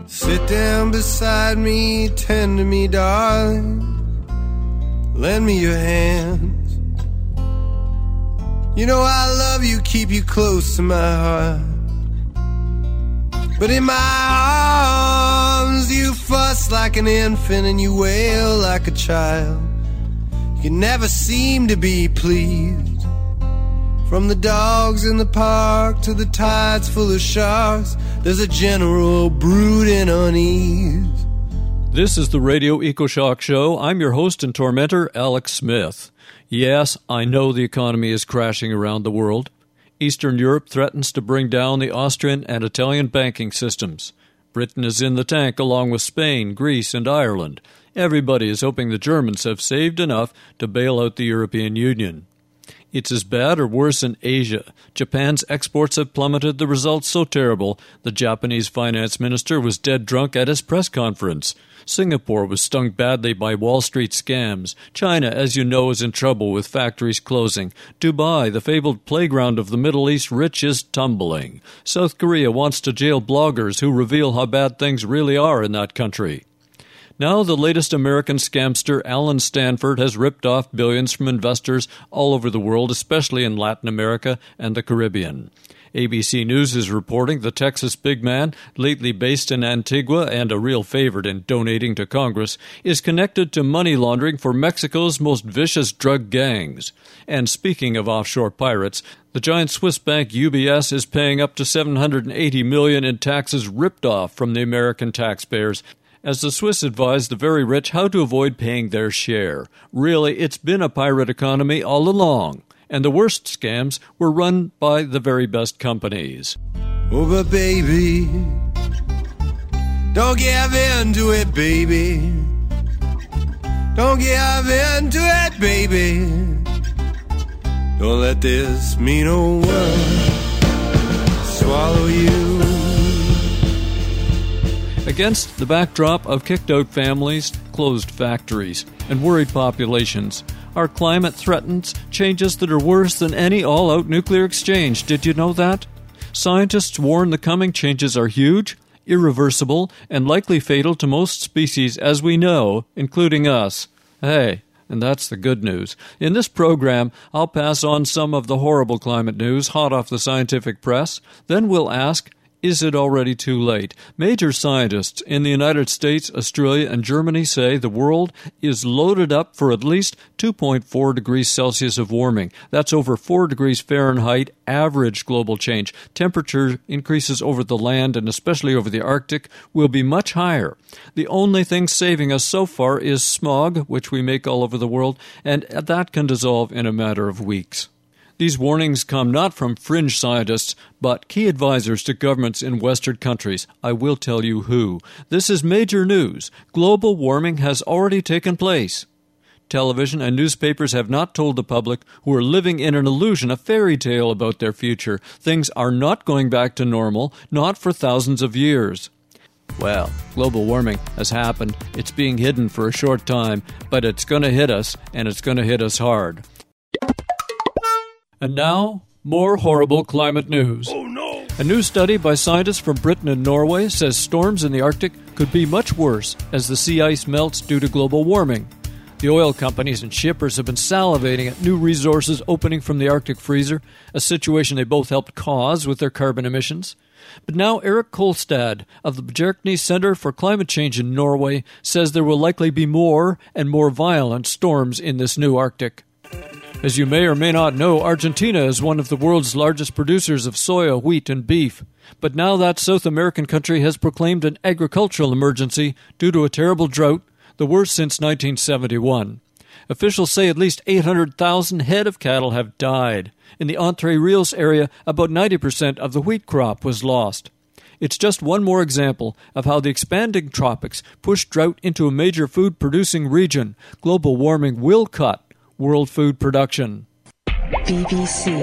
Sit down beside me, tend to me, darling. Lend me your hands. You know I love you, keep you close to my heart. But in my arms you fuss like an infant and you wail like a child. You never seem to be pleased. From the dogs in the park to the tides full of sharks, there's a general brooding unease. This is the Radio EcoShock Show. I'm your host and tormentor, Alex Smith. Yes, I know the economy is crashing around the world. Eastern Europe threatens to bring down the Austrian and Italian banking systems. Britain is in the tank along with Spain, Greece, and Ireland. Everybody is hoping the Germans have saved enough to bail out the European Union. It's as bad or worse in Asia. Japan's exports have plummeted, the results so terrible, the Japanese finance minister was dead drunk at his press conference. Singapore was stung badly by Wall Street scams. China, as you know, is in trouble with factories closing. Dubai, the fabled playground of the Middle East rich, is tumbling. South Korea wants to jail bloggers who reveal how bad things really are in that country. Now the latest American scamster, Alan Stanford, has ripped off billions from investors all over the world, especially in Latin America and the Caribbean. ABC News is reporting the Texas big man, lately based in Antigua and a real favorite in donating to Congress, is connected to money laundering for Mexico's most vicious drug gangs. And speaking of offshore pirates, the giant Swiss bank UBS is paying up to $780 million in taxes ripped off from the American taxpayers, as the Swiss advised the very rich how to avoid paying their share. Really, it's been a pirate economy all along, and the worst scams were run by the very best companies. Oh, but baby, don't give in to it, baby. Don't give in to it, baby. Don't let this mean old world swallow you. Against the backdrop of kicked-out families, closed factories, and worried populations, our climate threatens changes that are worse than any all-out nuclear exchange. Did you know that? Scientists warn the coming changes are huge, irreversible, and likely fatal to most species as we know, including us. Hey, and that's the good news. In this program, I'll pass on some of the horrible climate news hot off the scientific press. Then we'll ask, is it already too late? Major scientists in the United States, Australia, and Germany say the world is loaded up for at least 2.4 degrees Celsius of warming. That's over 4 degrees Fahrenheit average global change. Temperature increases over the land, and especially over the Arctic, will be much higher. The only thing saving us so far is smog, which we make all over the world, and that can dissolve in a matter of weeks. These warnings come not from fringe scientists, but key advisors to governments in Western countries. I will tell you who. This is major news. Global warming has already taken place. Television and newspapers have not told the public, who are living in an illusion, a fairy tale about their future. Things are not going back to normal, not for thousands of years. Well, global warming has happened. It's being hidden for a short time, but it's going to hit us, and it's going to hit us hard. And now, more horrible climate news. Oh, no! A new study by scientists from Britain and Norway says storms in the Arctic could be much worse as the sea ice melts due to global warming. The oil companies and shippers have been salivating at new resources opening from the Arctic freezer, a situation they both helped cause with their carbon emissions. But now Eric Kolstad of the Bjerknes Center for Climate Change in Norway says there will likely be more and more violent storms in this new Arctic. As you may or may not know, Argentina is one of the world's largest producers of soya, wheat, and beef. But now that South American country has proclaimed an agricultural emergency due to a terrible drought, the worst since 1971. Officials say at least 800,000 head of cattle have died. In the Entre Rios area, about 90% of the wheat crop was lost. It's just one more example of how the expanding tropics push drought into a major food-producing region. Global warming will cut world food production. BBC.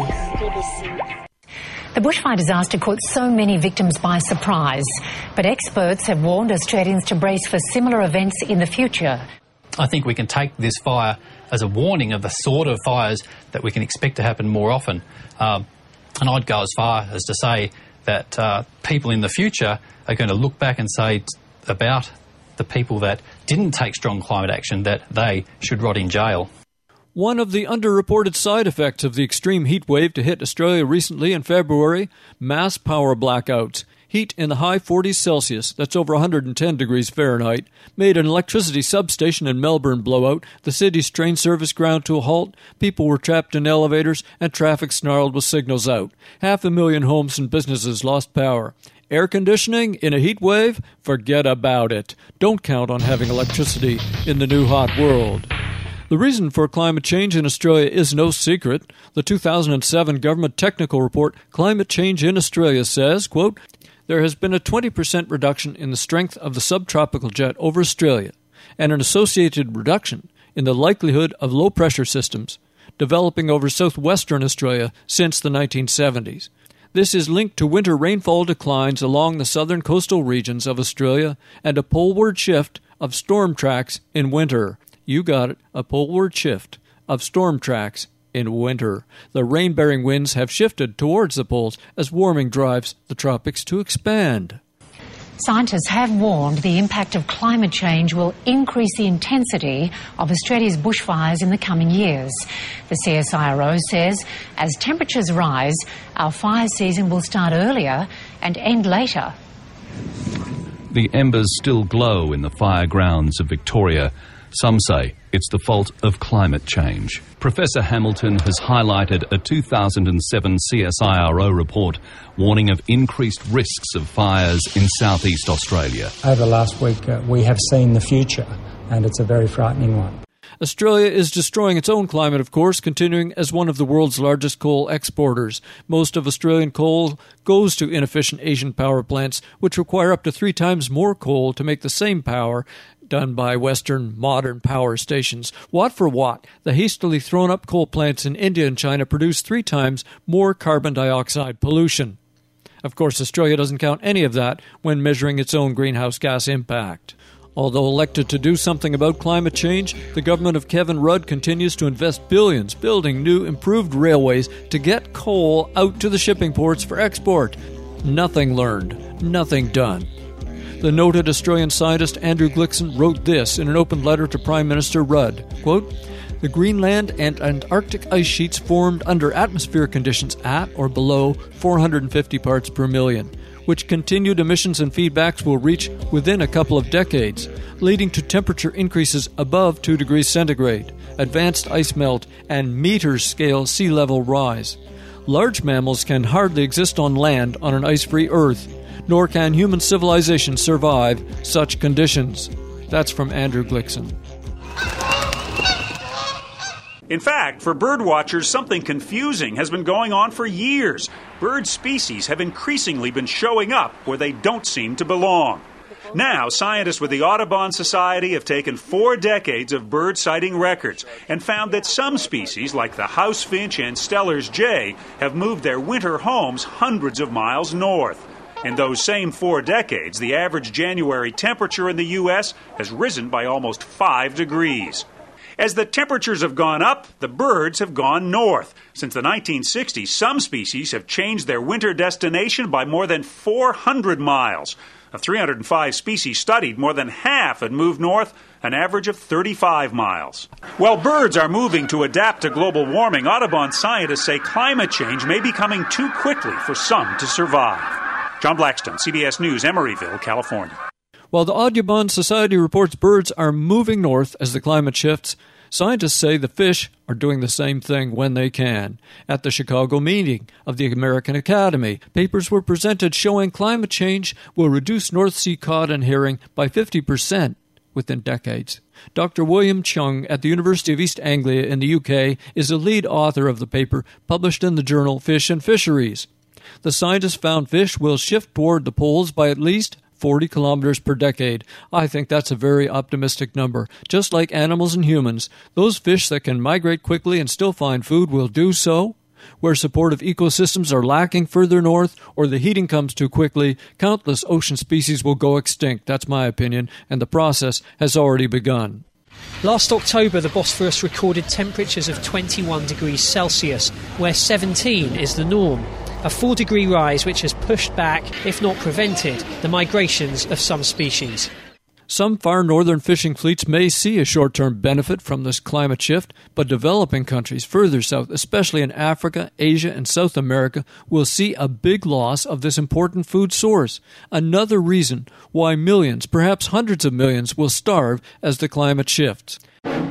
The bushfire disaster caught so many victims by surprise, but experts have warned Australians to brace for similar events in the future. I think we can take this fire as a warning of the sort of fires that we can expect to happen more often. And I'd go as far as to say that people in the future are going to look back and say about the people that didn't take strong climate action that they should rot in jail. One of the underreported side effects of the extreme heat wave to hit Australia recently in February, mass power blackouts. Heat in the high 40s Celsius, that's over 110 degrees Fahrenheit, made an electricity substation in Melbourne blow out, the city's train service ground to a halt, people were trapped in elevators, and traffic snarled with signals out. 500,000 homes and businesses lost power. Air conditioning in a heat wave? Forget about it. Don't count on having electricity in the new hot world. The reason for climate change in Australia is no secret. The 2007 government technical report, Climate Change in Australia, says, quote, there has been a 20% reduction in the strength of the subtropical jet over Australia and an associated reduction in the likelihood of low-pressure systems developing over southwestern Australia since the 1970s. This is linked to winter rainfall declines along the southern coastal regions of Australia and a poleward shift of storm tracks in winter. You got it, a poleward shift of storm tracks in winter. The rain-bearing winds have shifted towards the poles as warming drives the tropics to expand. Scientists have warned the impact of climate change will increase the intensity of Australia's bushfires in the coming years. The CSIRO says as temperatures rise, our fire season will start earlier and end later. The embers still glow in the fire grounds of Victoria. Some say it's the fault of climate change. Professor Hamilton has highlighted a 2007 CSIRO report warning of increased risks of fires in southeast Australia. Over last week, we have seen the future, and it's a very frightening one. Australia is destroying its own climate, of course, continuing as one of the world's largest coal exporters. Most of Australian coal goes to inefficient Asian power plants, which require up to 3 times more coal to make the same power done by Western modern power stations. Watt for watt, the hastily thrown-up coal plants in India and China produce 3 times more carbon dioxide pollution. Of course, Australia doesn't count any of that when measuring its own greenhouse gas impact. Although elected to do something about climate change, the government of Kevin Rudd continues to invest billions building new, improved railways to get coal out to the shipping ports for export. Nothing learned, nothing done. The noted Australian scientist Andrew Glikson wrote this in an open letter to Prime Minister Rudd, quote, the Greenland and Antarctic ice sheets formed under atmospheric conditions at or below 450 parts per million, which continued emissions and feedbacks will reach within a couple of decades, leading to temperature increases above 2 degrees centigrade, advanced ice melt, and meter-scale sea level rise. Large mammals can hardly exist on land on an ice-free Earth, nor can human civilization survive such conditions. That's from Andrew Glikson. In fact, for birdwatchers, something confusing has been going on for years. Bird species have increasingly been showing up where they don't seem to belong. Now, scientists with the Audubon Society have taken 4 decades of bird sighting records and found that some species, like the house finch and Steller's jay, have moved their winter homes hundreds of miles north. In those same 4 decades, the average January temperature in the U.S. has risen by almost 5 degrees. As the temperatures have gone up, the birds have gone north. Since the 1960s, some species have changed their winter destination by more than 400 miles. Of 305 species studied, more than half had moved north, an average of 35 miles. While birds are moving to adapt to global warming, Audubon scientists say climate change may be coming too quickly for some to survive. John Blackstone, CBS News, Emeryville, California. While the Audubon Society reports birds are moving north as the climate shifts, scientists say the fish are doing the same thing when they can. At the Chicago meeting of the American Academy, papers were presented showing climate change will reduce North Sea cod and herring by 50% within decades. Dr. William Chung at the University of East Anglia in the UK is the lead author of the paper published in the journal Fish and Fisheries. The scientists found fish will shift toward the poles by at least 40 kilometers per decade. I think that's a very optimistic number. Just like animals and humans, those fish that can migrate quickly and still find food will do so. Where supportive ecosystems are lacking further north or the heating comes too quickly, countless ocean species will go extinct. That's my opinion, and the process has already begun. Last October, the Bosphorus recorded temperatures of 21 degrees Celsius, where 17 is the norm. a 4-degree rise which has pushed back, if not prevented, the migrations of some species. Some far northern fishing fleets may see a short-term benefit from this climate shift, but developing countries further south, especially in Africa, Asia, and South America, will see a big loss of this important food source. Another reason why millions, perhaps hundreds of millions, will starve as the climate shifts.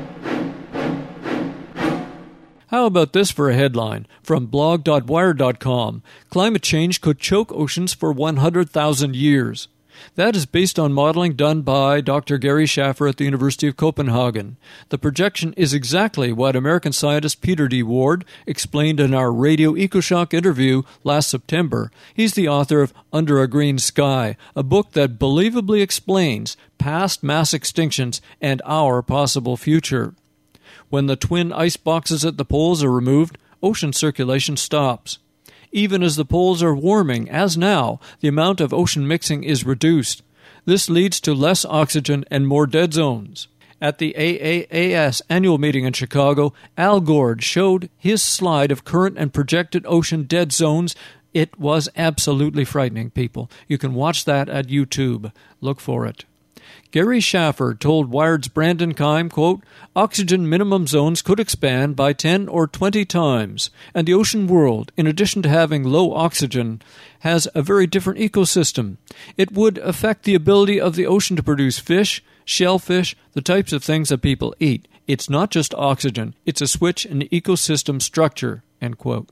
How about this for a headline from blog.wire.com? Climate change could choke oceans for 100,000 years. That is based on modeling done by Dr. Gary Schaffer at the University of Copenhagen. The projection is exactly what American scientist Peter D. Ward explained in our Radio EcoShock interview last September. He's the author of Under a Green Sky, a book that believably explains past mass extinctions and our possible future. When the twin ice boxes at the poles are removed, ocean circulation stops. Even as the poles are warming, as now, the amount of ocean mixing is reduced. This leads to less oxygen and more dead zones. At the AAAS annual meeting in Chicago, Al Gord showed his slide of current and projected ocean dead zones. It was absolutely frightening, people. You can watch that at YouTube. Look for it. Gary Schaffer told Wired's Brandon Keim, quote, oxygen minimum zones could expand by 10 or 20 times, and the ocean world, in addition to having low oxygen, has a very different ecosystem. It would affect the ability of the ocean to produce fish, shellfish, the types of things that people eat. It's not just oxygen, it's a switch in ecosystem structure, end quote.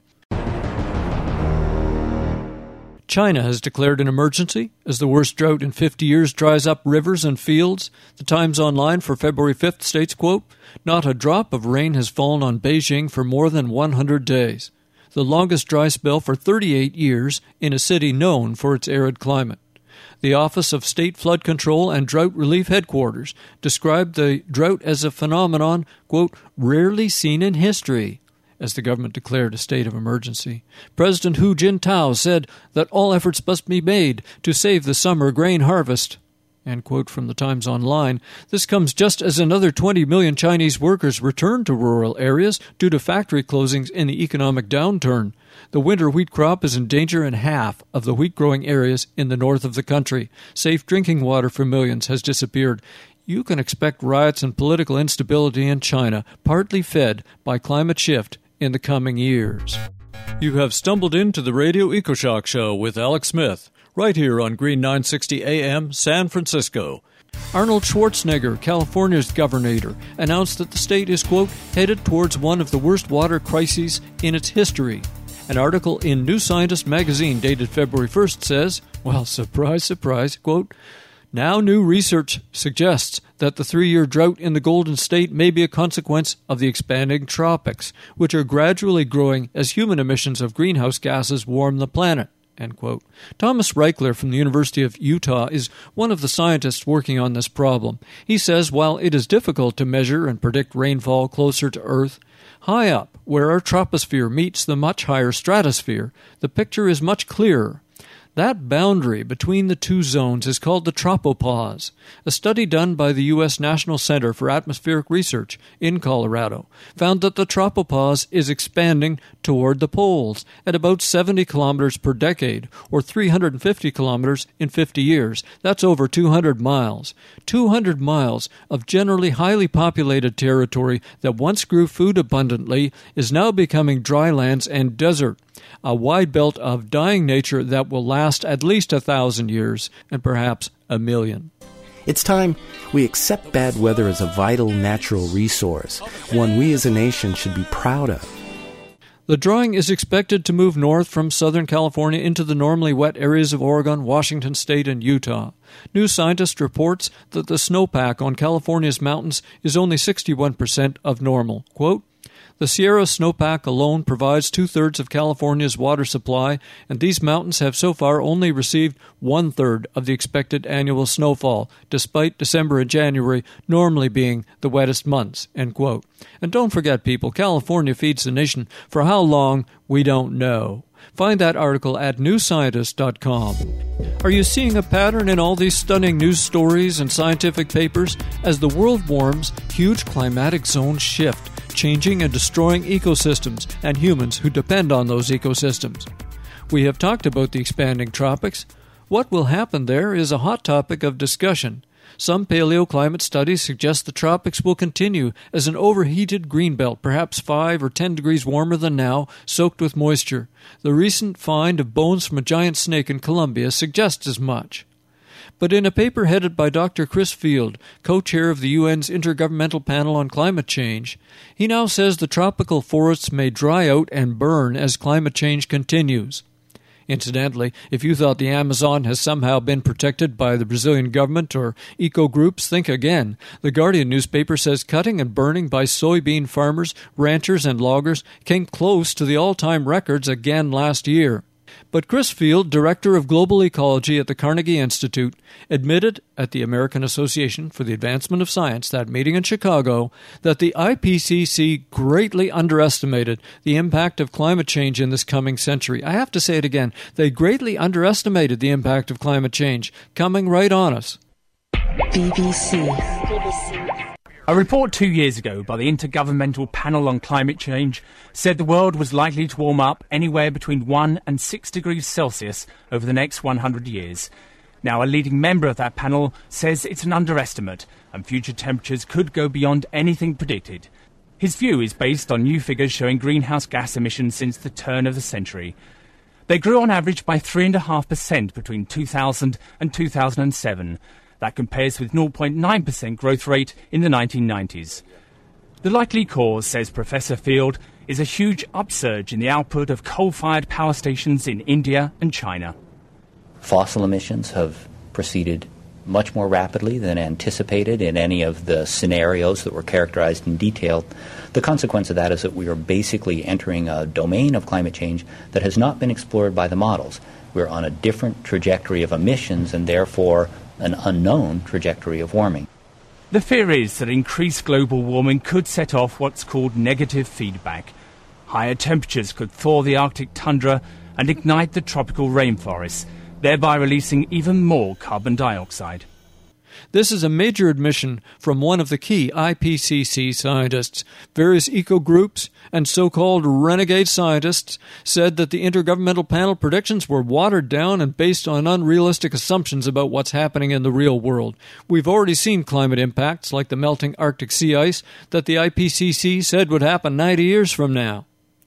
China has declared an emergency as the worst drought in 50 years dries up rivers and fields. The Times Online for February 5th states, quote, not a drop of rain has fallen on Beijing for more than 100 days, the longest dry spell for 38 years in a city known for its arid climate. The Office of State Flood Control and Drought Relief Headquarters described the drought as a phenomenon, quote, rarely seen in history, as the government declared a state of emergency. President Hu Jintao said that all efforts must be made to save the summer grain harvest. End quote from the Times Online. This comes just as another 20 million Chinese workers return to rural areas due to factory closings in the economic downturn. The winter wheat crop is in danger in half of the wheat-growing areas in the north of the country. Safe drinking water for millions has disappeared. You can expect riots and political instability in China, partly fed by climate shift, in the coming years. You have stumbled into the Radio EcoShock Show with Alex Smith, right here on Green 960 AM, San Francisco. Arnold Schwarzenegger, California's governor, announced that the state is, quote, headed towards one of the worst water crises in its history. An article in New Scientist magazine dated February 1st says, well, surprise, surprise, quote, now new research suggests that the 3-year drought in the Golden State may be a consequence of the expanding tropics, which are gradually growing as human emissions of greenhouse gases warm the planet. End quote. Thomas Reichler from the University of Utah is one of the scientists working on this problem. He says while it is difficult to measure and predict rainfall closer to Earth, high up, where our troposphere meets the much higher stratosphere, the picture is much clearer. That boundary between the two zones is called the tropopause. A study done by the U.S. National Center for Atmospheric Research in Colorado found that the tropopause is expanding toward the poles at about 70 kilometers per decade, or 350 kilometers in 50 years. That's over 200 miles. 200 miles of generally highly populated territory that once grew food abundantly is now becoming dry lands and desert. A wide belt of dying nature that will last at least 1,000 years and perhaps 1,000,000. It's time we accept bad weather as a vital natural resource, one we as a nation should be proud of. The drawing is expected to move north from Southern California into the normally wet areas of Oregon, Washington State, and Utah. New Scientist reports that the snowpack on California's mountains is only 61% of normal. Quote, the Sierra snowpack alone provides 2/3 of California's water supply, and these mountains have so far only received 1/3 of the expected annual snowfall, despite December and January normally being the wettest months, end quote. And don't forget, people, California feeds the nation for how long, we don't know. Find that article at newscientist.com. Are you seeing a pattern in all these stunning news stories and scientific papers? As the world warms, huge climatic zones shift, changing and destroying ecosystems and humans who depend on those ecosystems. We have talked about the expanding tropics. What will happen there is a hot topic of discussion. Some paleoclimate studies suggest the tropics will continue as an overheated greenbelt, perhaps 5 or 10 degrees warmer than now, soaked with moisture. The recent find of bones from a giant snake in Colombia suggests as much. But in a paper headed by Dr. Chris Field, co-chair of the UN's Intergovernmental Panel on Climate Change, he now says the tropical forests may dry out and burn as climate change continues. Incidentally, if you thought the Amazon has somehow been protected by the Brazilian government or eco-groups, think again. The Guardian newspaper says cutting and burning by soybean farmers, ranchers, and loggers came close to the all-time records again last year. But Chris Field, director of global ecology at the Carnegie Institute, admitted at the American Association for the Advancement of Science, that meeting in Chicago, that the IPCC greatly underestimated the impact of climate change in this coming century. I have to say it again. They greatly underestimated the impact of climate change coming right on us. BBC. A report 2 years ago by the Intergovernmental Panel on Climate Change said the world was likely to warm up anywhere between 1 and 6 degrees Celsius over the next 100 years. Now, a leading member of that panel says it's an underestimate and future temperatures could go beyond anything predicted. His view is based on new figures showing greenhouse gas emissions since the turn of the century. They grew on average by 3.5% between 2000 and 2007. That compares with 0.9% growth rate in the 1990s. The likely cause, says Professor Field, is a huge upsurge in the output of coal-fired power stations in India and China. Fossil emissions have proceeded much more rapidly than anticipated in any of the scenarios that were characterized in detail. The consequence of that is that we are basically entering a domain of climate change that has not been explored by the models. We're on a different trajectory of emissions and therefore an unknown trajectory of warming. The fear is that increased global warming could set off what's called negative feedback. Higher temperatures could thaw the Arctic tundra and ignite the tropical rainforests, thereby releasing even more carbon dioxide. This is a major admission from one of the key IPCC scientists. Various eco-groups and so-called renegade scientists said that the Intergovernmental Panel predictions were watered down and based on unrealistic assumptions about what's happening in the real world. We've already seen climate impacts like the melting Arctic sea ice that the IPCC said would happen 90 years from now.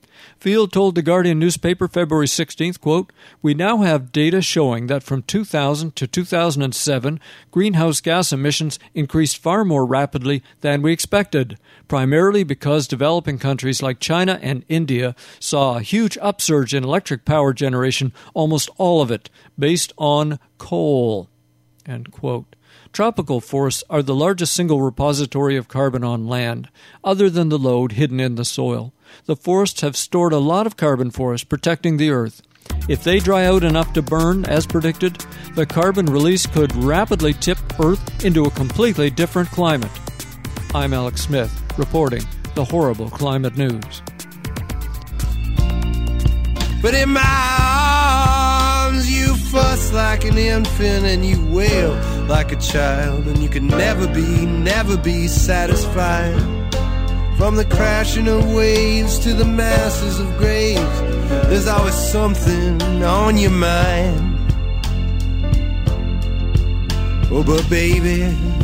Field told the Guardian newspaper February 16th, quote, "We now have data showing that from 2000 to 2007, greenhouse gas emissions increased far more rapidly than we expected, primarily because developing countries like China and India saw a huge upsurge in electric power generation, almost all of it based on coal." End quote. Tropical forests are the largest single repository of carbon on land, other than the load hidden in the soil. The forests have stored a lot of carbon for us, protecting the earth. If they dry out enough to burn, as predicted, the carbon release could rapidly tip Earth into a completely different climate. I'm Alex Smith, reporting the horrible climate news. But in my arms you fuss like an infant and you wail like a child, and you can never be satisfied. From the crashing of waves to the masses of graves, there's always something on your mind. Oh, but baby,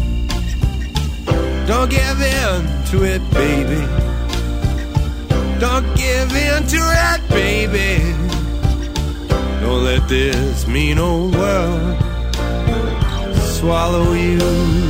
don't give in to it, baby. Don't give in to it, baby. Don't let this mean old world swallow you.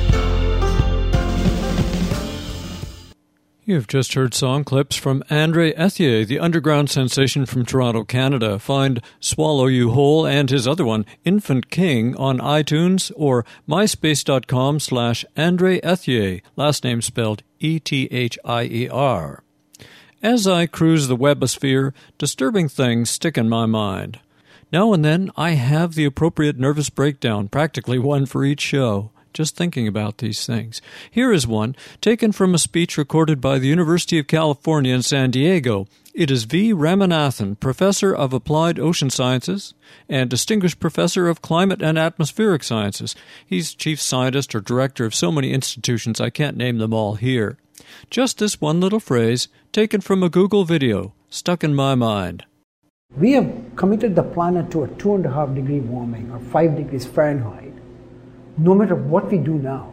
You have just heard song clips from André Ethier, the underground sensation from Toronto, Canada. Find Swallow You Whole and his other one, Infant King, on iTunes or myspace.com/André Ethier, last name spelled Ethier. As I cruise the webosphere, disturbing things stick in my mind. Now and then I have the appropriate nervous breakdown, practically one for each show. Just thinking about these things. Here is one, taken from a speech recorded by the University of California in San Diego. It is V. Ramanathan, Professor of Applied Ocean Sciences and Distinguished Professor of Climate and Atmospheric Sciences. He's Chief Scientist or Director of so many institutions I can't name them all here. Just this one little phrase, taken from a Google video, stuck in my mind. We have committed the planet to a 2.5 degree warming or 5 degrees Fahrenheit, no matter what we do now.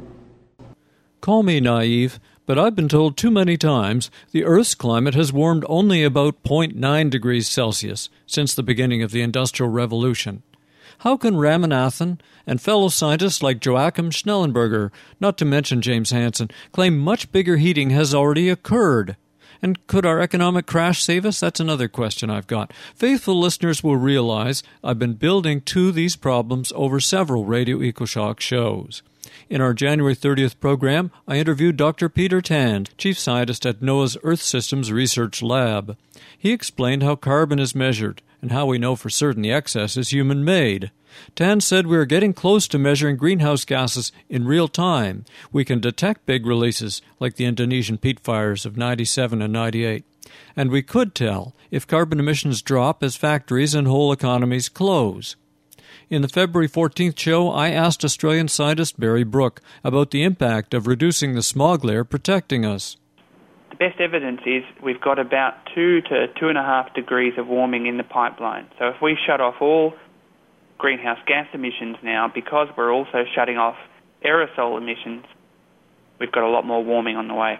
Call me naive, but I've been told too many times the Earth's climate has warmed only about 0.9 degrees Celsius since the beginning of the Industrial Revolution. How can Ramanathan and fellow scientists like Joachim Schnellenberger, not to mention James Hansen, claim much bigger heating has already occurred? And could our economic crash save us? That's another question I've got. Faithful listeners will realize I've been building to these problems over several Radio EcoShock shows. In our January 30th program, I interviewed Dr. Peter Tan, chief scientist at NOAA's Earth Systems Research Lab. He explained how carbon is measured and how we know for certain the excess is human-made. Tan said we are getting close to measuring greenhouse gases in real time. We can detect big releases like the Indonesian peat fires of 97 and 98. And we could tell if carbon emissions drop as factories and whole economies close. In the February 14th show, I asked Australian scientist Barry Brook about the impact of reducing the smog layer protecting us. The best evidence is we've got about 2 to 2.5 degrees of warming in the pipeline. So if we shut off all greenhouse gas emissions now, because we're also shutting off aerosol emissions, we've got a lot more warming on the way.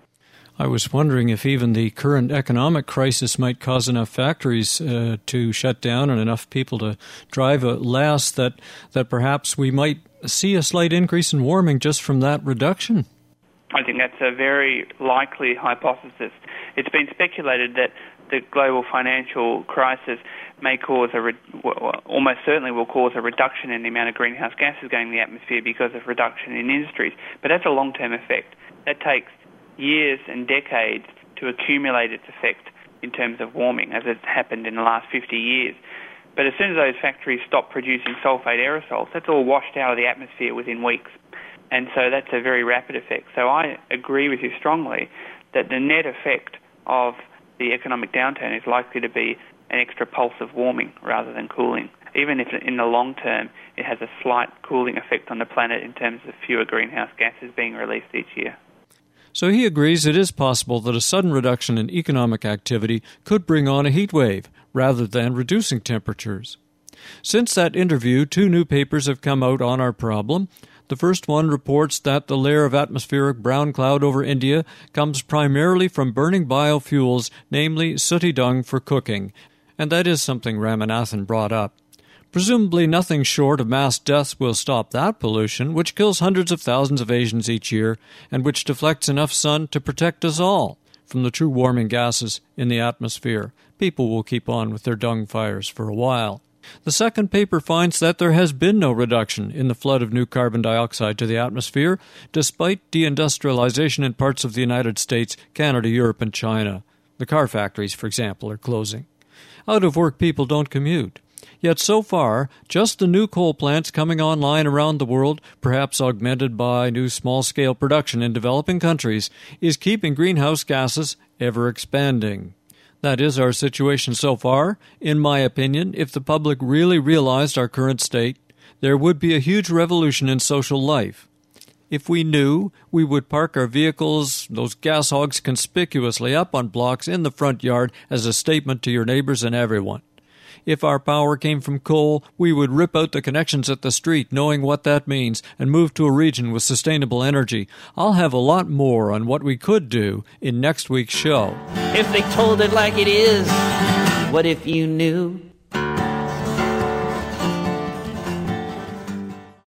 I was wondering if even the current economic crisis might cause enough factories to shut down and enough people to drive less that perhaps we might see a slight increase in warming just from that reduction. I think that's a very likely hypothesis. It's been speculated that the global financial crisis may cause almost certainly will cause a reduction in the amount of greenhouse gases going in the atmosphere because of reduction in industries. But that's a long-term effect. That takes years and decades to accumulate its effect in terms of warming, as it's happened in the last 50 years. But as soon as those factories stop producing sulfate aerosols, that's all washed out of the atmosphere within weeks. And so that's a very rapid effect. So I agree with you strongly that the net effect of the economic downturn is likely to be an extra pulse of warming rather than cooling, even if in the long term it has a slight cooling effect on the planet in terms of fewer greenhouse gases being released each year. So he agrees it is possible that a sudden reduction in economic activity could bring on a heat wave rather than reducing temperatures. Since that interview, 2 new papers have come out on our problem. The first one reports that the layer of atmospheric brown cloud over India comes primarily from burning biofuels, namely sooty dung for cooking, and that is something Ramanathan brought up. Presumably nothing short of mass deaths will stop that pollution, which kills hundreds of thousands of Asians each year, and which deflects enough sun to protect us all from the true warming gases in the atmosphere. People will keep on with their dung fires for a while. The second paper finds that there has been no reduction in the flood of new carbon dioxide to the atmosphere, despite deindustrialization in parts of the United States, Canada, Europe, and China. The car factories, for example, are closing. Out-of-work people don't commute. Yet so far, just the new coal plants coming online around the world, perhaps augmented by new small-scale production in developing countries, is keeping greenhouse gases ever expanding. That is our situation so far. In my opinion, if the public really realized our current state, there would be a huge revolution in social life. If we knew, we would park our vehicles, those gas hogs, conspicuously up on blocks in the front yard as a statement to your neighbors and everyone. If our power came from coal, we would rip out the connections at the street, knowing what that means, and move to a region with sustainable energy. I'll have a lot more on what we could do in next week's show. If they told it like it is, what if you knew?